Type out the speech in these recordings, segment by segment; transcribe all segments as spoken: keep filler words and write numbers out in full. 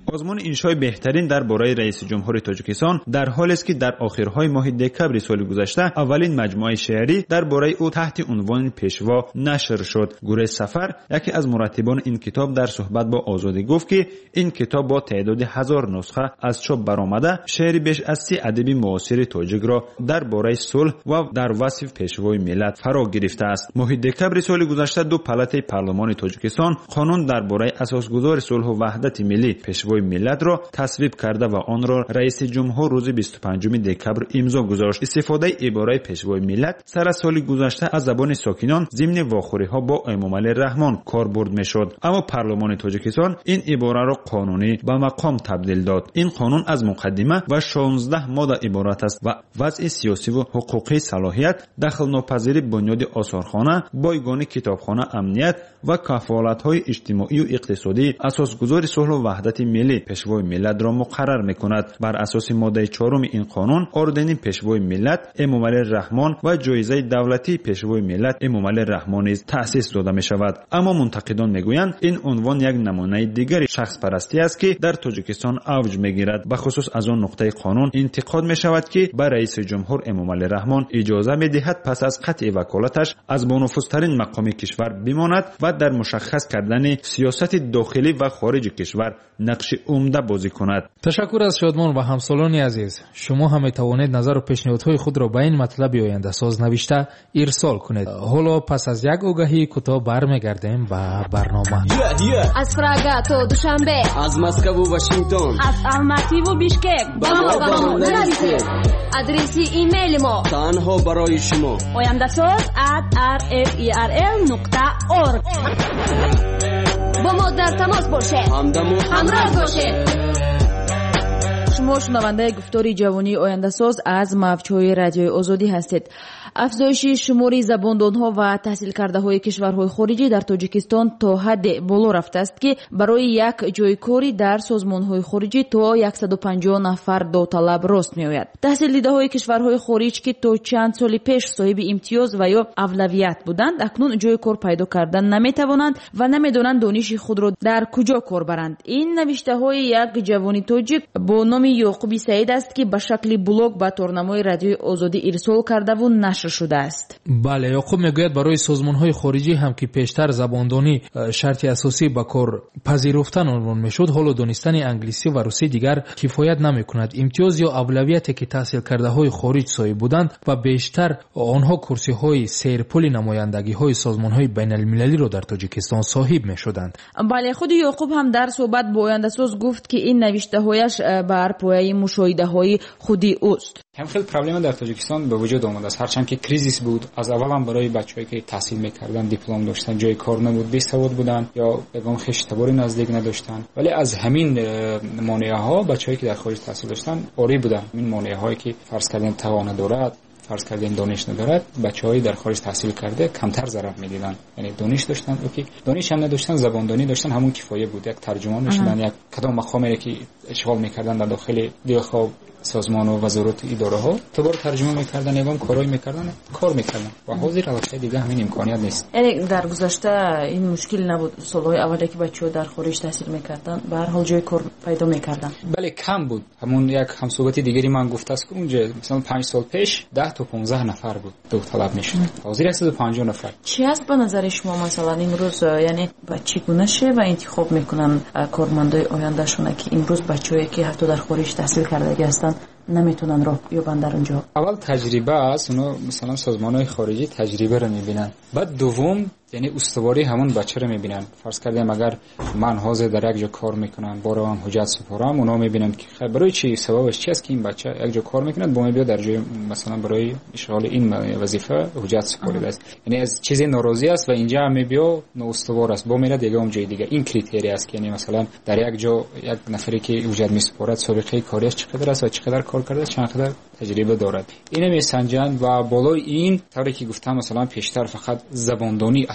آزمون انشای بهترین درباره رئیس جمهور تاجیکستان در حالی است که در آخرهای ماه دکبر سال گذشته اولین مجموعه شعری درباره او تحت عنوان پیشوا نشر شد. گروه سفر، یکی از مرتبان این کتاب، در صحبت با آزادی گفت که این کتاب با تعداد هزار نسخه از چاپ برآمده شعری بیش از سی ادیب معاصر تاجیک را درباره صلح و در وصف پیشوای ملت فرا گرفته است. ماه دکبر سال گذشته دو پالات پارلمان تاجیکستان قانون درباره اساسگذار صلح و وحدت ملی پیشوای ملت را تصویب کرده و آن را رئیس جمهور روز بیست و پنجم دکبر امضا گذاشت. استفاده عباره پیشوای ملت سر از سال گذشته از زبان ساکنان ضمن واخوری ها با امامعلی رحمان کاربرد میشد، اما پارلمان تاجیکستان این عباره را قانونی به مقام تبدیل داد. این قانون از مقدمه و شانزده ماده عبارت است و وضع سیاسی و حقوقی صلاحیت، دخل ناپذیری بنیاد آثارخانه، بایگانی کتابخانه، امنیت و کفالت های اجتماعی و اقتصادی اساسگذار صلح و وحدت ملی پیشوای ملت را مقرر میکند. بر اساس ماده چهارم این قانون اردن پیشوای ملت امامعلی رحمان و جایزه دولتی پیشوای ملت امامعلی رحمان نیز تأسیس داده می شود. اما منتقدان میگویند این عنوان یک نمونه دیگر شخص پرستی است که در تاجیکستان اوج میگیرد. به خصوص از آن نقطه قانون انتقاد می شود که به رئیس جمهور امامعلی رحمان اجازه میدهد پس از قطع وکالتش از بانفذترین مقام کشور بماند و در مشخص کردن سیاست داخلی و خارج کشور نقش عمده بازی کند. تشکر از شادمان و همسالان عزیز. شما هم می توانید نظر و پیشنهادهای خود را به این مطلب آینده ساز نوشته ارسال کنید. حالا پس از یک آگهی کوتاه برمیگردیم به برنامه. از پراگ تا دوشنبه، از مسکو و واشنگتن، از الماتی و بیشکک با ما با ما نویسید. آدرسی ایمیل ما تنها برای شما آینده ساز ات آر اف ای آر ال نقطه اورگ. با ما در تماس باشید، همراه باشید. شما شنونده گفتاری جوانی آینده ساز از موجهای رادیوی آزادی هستید. افزایش شمار زباندانها و تحصیل کرده های کشورهای خارجی در تاجیکستان تا حد بالا رفته است که برای یک جای کاری در سازمانهای خارجی تا صد و پنجاه نفر داوطلب راست می آید. تحصیل دیده های کشورهای خارج که تا چند سال پیش صاحب امتیاز و یا اولویت بودند، اکنون جای کار پیدا کردن نمی توانند و نمی دانند دانش خود را در کجا کار برند. این نوشته های یک جوانی تاجیک با نام یعقوب سعید است که به شکل بلاگ به تورنمای رادیوی آزادی ارسال کرده و نشر شده است. بله، یعقوب میگوید برای سازمان‌های خارجی هم که پیشتر زباندانی شرط اساسی به کار پذیرفتن عنوان میشد، حالا دانستن انگلیسی و روسی دیگر کفایت نمیکند. امتیاز یا اولویتی که تحصیل کرده های خارج صاحب بودند و بیشتر آنها کرسی های سیرپل نمایندگی های سازمان های بین المللی را در تاجیکستان صاحب میشدند. بله، خود یعقوب هم در صحبت با آینده ساز گفت که این نوشته هایش بر پایه مشاهده های خودی اوست. هم خیلی پرابلم در تاجیکستان به وجود آمده است. هرچند که کریزیس بود، از اول هم برای بچه‌ای که تحصیل می‌کردن، دیپلم داشتن، جای کار نبود، بی‌سواد بودن یا بگم خشتباری نزدیک نداشتن. ولی از همین مانع‌ها بچه‌ای که در خارج تحصیل داشتن عاری بودن. این مانع‌هایی که فرض کردن توان ندارد، فرض کردیم دانش ندارد، بچه‌های در خارج تحصیل کرده کمتر ضرر می‌دیدن. یعنی دانش داشتن، اوکی، دانش هم نداشتن، زباندانی داشتن، همون کفایه بود. یک ترجمان می‌شدن، یک کدام مقامی که اشغال می‌کردن در داخل دیخو سازمان و وزارت اداره ها تو بار ترجمه میکردن، یگان کارای میکردن، کار میکردن و حاضر البته دیگه همین امکانیت نیست. یعنی در گذشته این مشکل نبود. سالهای اولی که بچه‌ها در خارج تحصیل میکردن به هر حال جای کار پیدا میکردن. بله کم بود. همون یک همصحبت دیگری من گفته است که اونجا مثلا پنج سال پیش ده تا پانزده نفر بود داوطلب میشد. حاضر صد و پنجاه نفر. چی است به نظر شما مثلا امروز، یعنی چگونه شه و انتخاب میکنن کارمندای آیندهشون که امروز بچه‌ای که حتی در خارج تحصیل کرده هستن نمیتونن راه بیابن در اونجا؟ اول تجربه است، اونا مثلا سازمان‌های خارجی تجربه رو میبینن. بعد دوم یعنی استواری همون بچه رو میبینن. فرض کردیم اگر من حاضر در یک جا کار میکنم، بارو هم حجت سپارم، اونا میبینن که خب برای چی، سببش چی است که این بچه یک جا کار میکنه، با من بیا در جای مثلا برای اشغال این وظیفه حجت سپاریده است. یعنی از چیزی ناراضی است و اینجا هم بیا نااستوار است، با میره دیگه اون جای دیگه. این کریتری است که یعنی مثلا در یک جا یک نفری که حجت میسپارد سابقه کاریش چقدر است و چقدر کار کرده، چقدر تجربه دارد، اینو میسنجند و بالای این طوری که گفتم مثلا پیشتر فقط زباندانی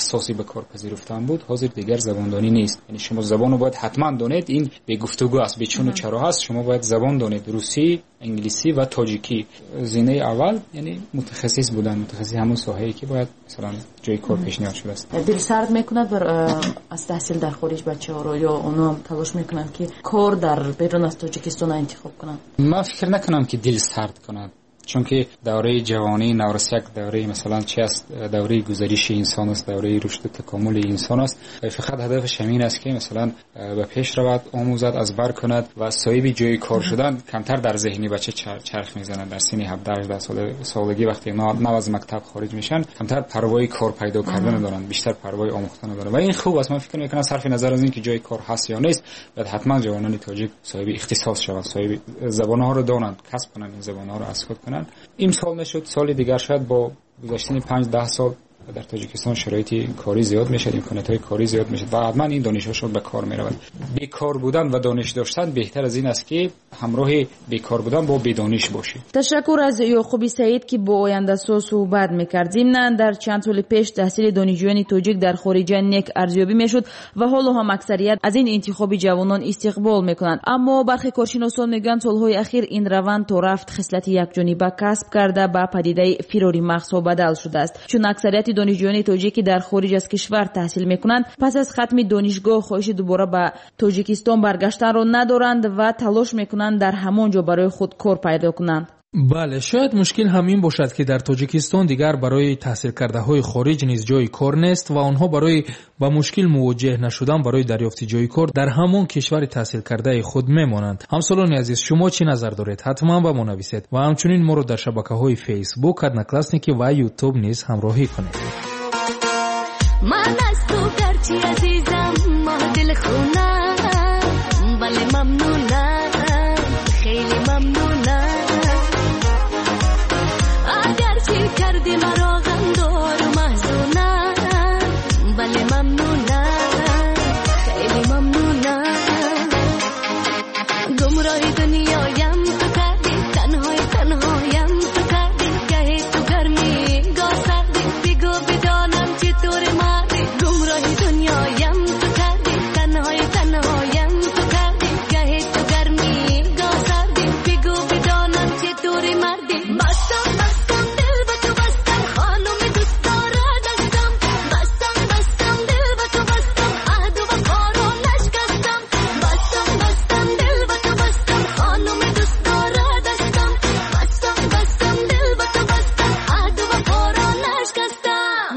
اساسی به کار پذیرفتن بود حاضر دیگر زباندانی نیست. یعنی شما زبان رو باید حتما دانید، این به گفتگو است، به چون و چرا هست. شما باید زبان دانید، روسی، انگلیسی و تاجیکی. زینه اول یعنی متخصص بودن، متخصص همون ساحه‌ای که باید مثلا جای کار پیشنهاد شده است. دل سرد میکند بر از تحصیل در خارج بچه‌ها رو، یا اونا تلاش میکنند که کار در بیرون از تاجیکستان انتخاب کنند؟ من فکر نکنم که دل سرد کنند، چون که دوره جوانی نورسیک دوره مثلا چی است، دوره گذریش انسان است، دوره رشد و تکامل انسان است. فقط هدفش همین است که مثلا به پیش رود، آموزد، از بر کند و صاحب جای کار شدن کمتر در ذهنی بچه چرخ میزنند. در سن هفده هجده سال سالگی وقتی نو از مکتب خارج میشن کمتر پروای کار پیدا کردن دارند، بیشتر پروای آموختن دارند و این خوب است. من فکر میکنم صرف نظر از اینکه جای کار هست یا نیست، باید حتما جوانان تاجیک صاحب اختصاص شوند، صاحب زبان‌ها رو دانند، کسب کنند، این زبان‌ها رو اسکات کنند. این سال نشد، سال دیگر شاید با گذشتن پنج ده سال در تاجیکستان شرایط کاری زیاد میشه، امکانات‌های کاری زیاد میشه و حتما این دانش‌ها به کار میرود. بیکار بودن و دانش داشتن بهتر از این است که همراه بیکار بودن با بدانش باشی. تشکر از یعقوب سعید که با آینده سو صحبت می‌کرد. ضمن در چند سال پیش تحصیل دانشجویان تاجیک در خارج نیک ارزیابی میشد و حالا هم اکثریت از این انتخاب جوانان استقبال میکنند. اما برخی کارشناسان میگن سالهای اخیر این روند تو رفت خصلت یکجانبه کسب کرده به پدیده فراری مغزها بدل شده است، چون اکثریت دانشجویان تاجیکی در خارج از کشور تحصیل میکنند پس از ختم دانشگاه خواهش دوباره به تاجیکستان برگشتن را ندارند و تلاش میکنند در همانجا برای خود کار پیدا کنند. بله، شاید مشکل همین باشد که در تاجیکستان دیگر برای تحصیل کرده های خارج نیز جای کار نیست و آنها برای با مشکل مواجه نشدن برای دریافت جای کار در همان کشور تحصیل کرده خود میمانند. همسالان عزیز، شما چی نظر دارید؟ حتما با ما نویسید و همچنین ما رو در شبکه‌های فیسبوک، ادناکلاسنیکی و یوتیوب نیز همراهی کنید. من از تو گرچه عزیزم ما دل خونم، ولی ممنونم، خیلی ممنونم. اگر چی کردی مرا غمدار و محزونم، ولی ممنونم، خیلی ممنونم. گمراهی دنیایم تو کردی، تنهای تنهایم تو کردی، گهی تو گرمی گاه سردی، بگو بدانم چطور مردی. گمراهی دنیایم تو کردی، تنهای تنهایم تو کردی، گهی تو گرمی گاه سردی، بگو بدانم چطور مردی. بستم بستم دل به تو بستم، خانم دوست داره داشتم، بستم بستم دل به تو بستم، عهد و وفا رو نشکستم. بستم بستم دل به تو بستم، خانم دوست داره داشتم، بستم بستم دل به تو بستم، عهد و وفا رو نشکستم.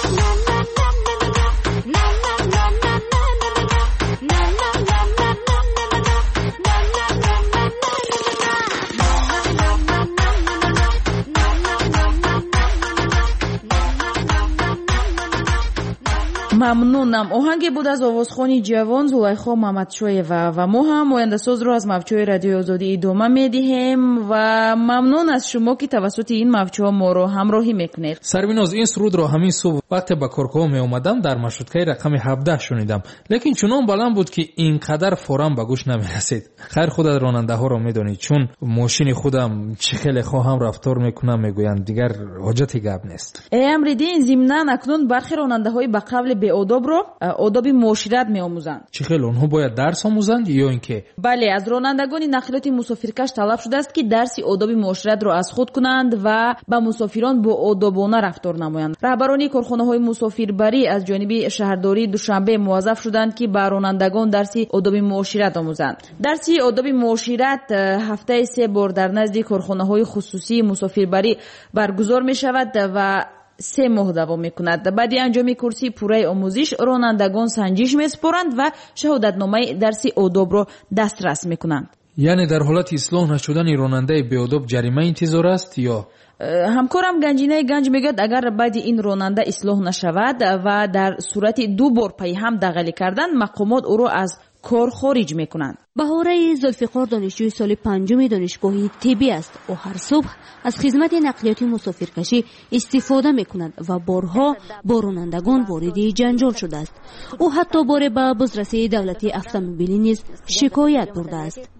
ممنونم. آهنگ بود از آوازخوانی جوان زلیخا محمدشویeva و ما هم آینده ساز رو از موج‌های رادیو آزادی ادامه میدیم و ممنون از شما که توسط این موج‌ها ما رو همراهی میکنید. سربیناز، این سرود رو همین صبح وقتی به کارگاه می اومدم در مشروطه رقم هفده شنیدم، لیکن چنان بلند بود که اینقدر فوراً به گوش نمیرسید. خیر، خودت راننده ها رو میدونید، چون ماشین خودم چه خیلی خواهم رفتار میکنم میگویند دیگر حاجتی گپ نیست. امریدین ضمناً اکنون برخی راننده های به قبل به آداب رو آداب معاشرت میآموزند. چه خیلی اونها باید درس آموزند یا اینکه؟ بله، از رانندگان نقلیات مسافرکش طلب شده است که درس آداب معاشرت را از خود کنند و با مسافران با آدابانه رفتار نمایند. رهبران کارخانه‌های مسافربری از جانب شهرداری دوشنبه موظف شدند که به رانندگان درس آداب معاشرت آموزند. درس آداب معاشرت هفته سه بار در نزد کارخانه‌های خصوصی مسافربری برگزار می‌شود و سه ماه دوام میکند. بعد انجام کورسی پوره آموزش رانندگان سنجش میسپارند و شهادتنامه درس آداب را دسترس میکنند. یعنی در حالت اصلاح نشدن راننده بی آداب جریمه انتظار است یا؟ همکارم گنجینه گنج میگد اگر بعد این راننده اصلاح نشود و در صورت دو بار پی هم دغلی کردن، مقامات او را از کار خارج میکنند. بهاره ذوالفقار دانشجوی سال پنجم دانشگاه طبی است. او هر صبح از خدمت نقلیاتی مسافرکشی استفاده میکند و بارها با رانندگان وارد جنجال شده است. او حتی بار به بازرسی دولتی اتومبیلی نیز شکایت برده است.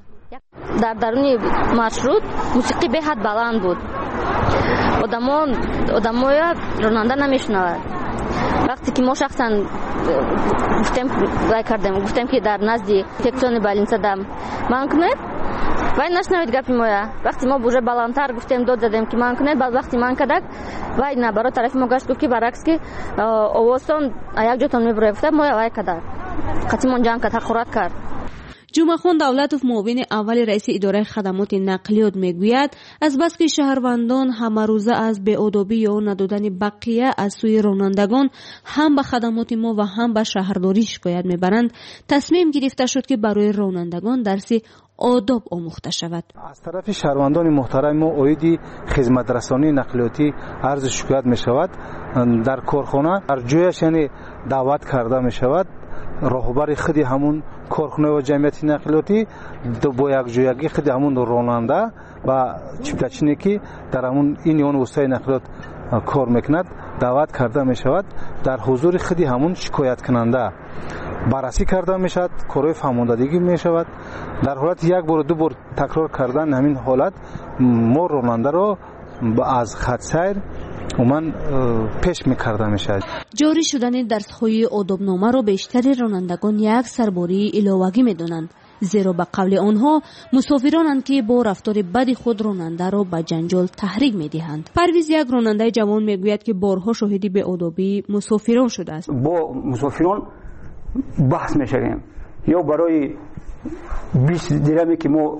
در درون مارشروت موسیقی به حد بلند بود. آدمان آدمای راننده نمیشنوند. وقتی که ما شخصا گفتیم رای کردیم گفتیم که در نزد انفекسیون больница дам манкнет вай нашнавид гапи моя вақти мо уже баландтар гуфтем дод задем ки манкнет баъд вақти манкадак вай наоборот тарафи мо гашт гуфт ки баръакс ки овозтон якҷотон мебурад гуфта мо вай кадак қатимон ҷанг кард ҳақорат кард. ҷумъахон давлатов муовини аввали раиси идораи хадамоти нақлиёт мегӯяд азбаски шаҳрвандон ҳамарӯза аз беодобӣ ё надодани бақия аз сӯи ронандагон ҳам ба хадамоти мо ва ҳам ба шаҳрдорӣ шикоят мебаранд, тасмим гирифта шуд ки барои ронандагон дарси одоб омӯхта шавад. аз тарафи шаҳрвандони муҳтарами мо оиди хизматрасонии нақлиётӣ арзу шикоят мешавад. дар корхона дар ҷояш яъне даъват карда мешавад роҳбари худи ҳамун корхонаи ҷамъияти нақлиётӣ бо якҷоягӣ худи ҳамун ронанда ва чиптачине ки дар ҳамун ин ён вуситаи нақлиёт кор мекунад даъват карда мешавад. дар ҳузури худи ҳамун шикояткунанда баррасӣ карда мешавад, корои фаҳмондагӣ мешавад. дар ҳолати як бору ду бор такрор кардан ҳамин ҳолат мо ронандаро аз хатсайр уман пеш мекарда мешавад. ҷорӣ шудани дарсҳои одобномаро бештари ронандагон як сарбории иловагӣ медонанд, зеро ба қавли онҳо мусофиронанд ки бо рафтори бади худ ронандаро ба ҷанҷол таҳрик медиҳанд. парвиз як ронандаи ҷавон мегӯяд ки борҳо шоҳиди беодобии мусофирон шудааст. бо мусофирон баҳс мешавем ё барои бист дираме ки мо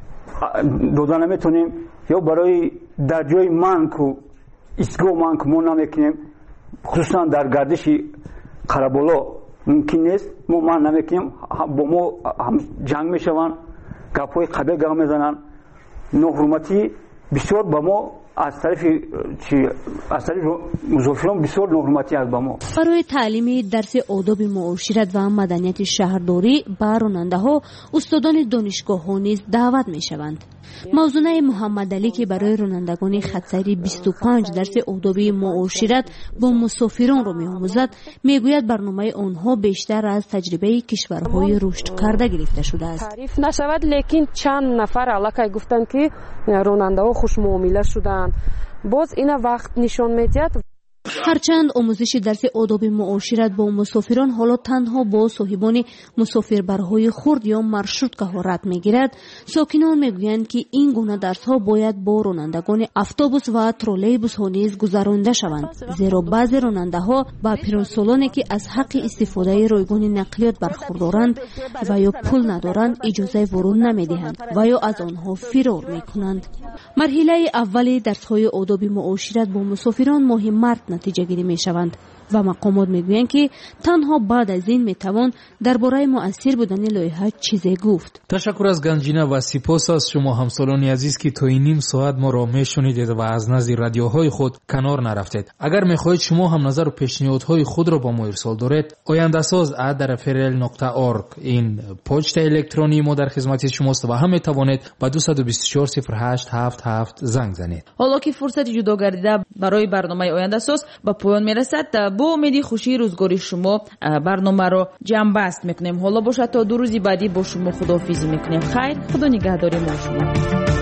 дода наметонем ё барои дар ҷои манку истгоҳ манку мо намекунем, хусусан дар гардиши қараболо мумкин нест, мо ман намекунем, бо мо ҷанг мешаванд, гапҳои қабеҳ гап мезананд. ноҳурматӣ бисёр ба мо аз тарафи аз тарафи мусофирон бисёр ноҳурматӣ аст ба мо. барои таълими дарси одоби муошират ва маданияти шаҳрдорӣ ба ронандаҳо устодони донишгоҳҳо низ даъват мешаванд. мавзунаи муҳаммадалӣ ки барои ронандагони хатсайри бисту панҷ дарси одоби муошират бо мусофиронро меомӯзад, мегӯяд барномаи онҳо бештар аз таҷрибаи кишварҳои рушдкарда гирифта шудааст. таъриф нашавад, лекин чанд нафар аллакай гуфтанд ки ронандаҳо хушмуомила шуданд. боз ина вақт нишон медиҳад. ҳарчанд омӯзиши дарси одоби муошират бо мусофирон ҳоло танҳо бо соҳибони мусофирбарҳои хурд ё маршруткаҳо рад мегирад, сокинон мегӯянд ки ин гуна дарсҳо бояд бо ронандагони автобус ва троллейбусҳо низ гузаронида шаванд, зеро баъзе ронандаҳо ба пиронсолоне ки аз ҳаққи истифодаи ройгони нақлиёт бархурдоранд ва ё пул надоранд иҷозаи вуруд намедиҳанд ва ё аз онҳо фирор мекунанд. марҳилаи аввали дарсҳои одоби муошират бо мусофирон моҳи март натиҷагирӣ мешаванд ва мақомот мегӯянд ки танҳо баъд аз ин метавон дар бораи муассир будани лоиҳа чизе гуфт. ташаккур аз ганҷина ва сипос аз шумо ҳамсолони азиз ки то ним соат моро мешунидед ва аз назди радиоҳои худ канор нарафтед. агар мехоҳед шумо ҳам назару пешниҳодҳои худро ба мо ирсол доред, ояндасоз at rfrl nokta org ин почта электронии мо дар хизмати шумост ва ҳам метавонед ба ду саду бисту чор сифр ҳашт ҳафт ҳафт занг занед. ҳоло ки фурсати ҷудо гардида барои барномаи ояндасоз ба поён мерасад, бо умеди хушии рӯзгори шумо барномаро ҷамъбаст мекунем. ҳоло бошад то ду рӯзи баъдӣ бо шумо худоҳофизӣ мекунем. хайр, худо нигаҳдори мо шумо.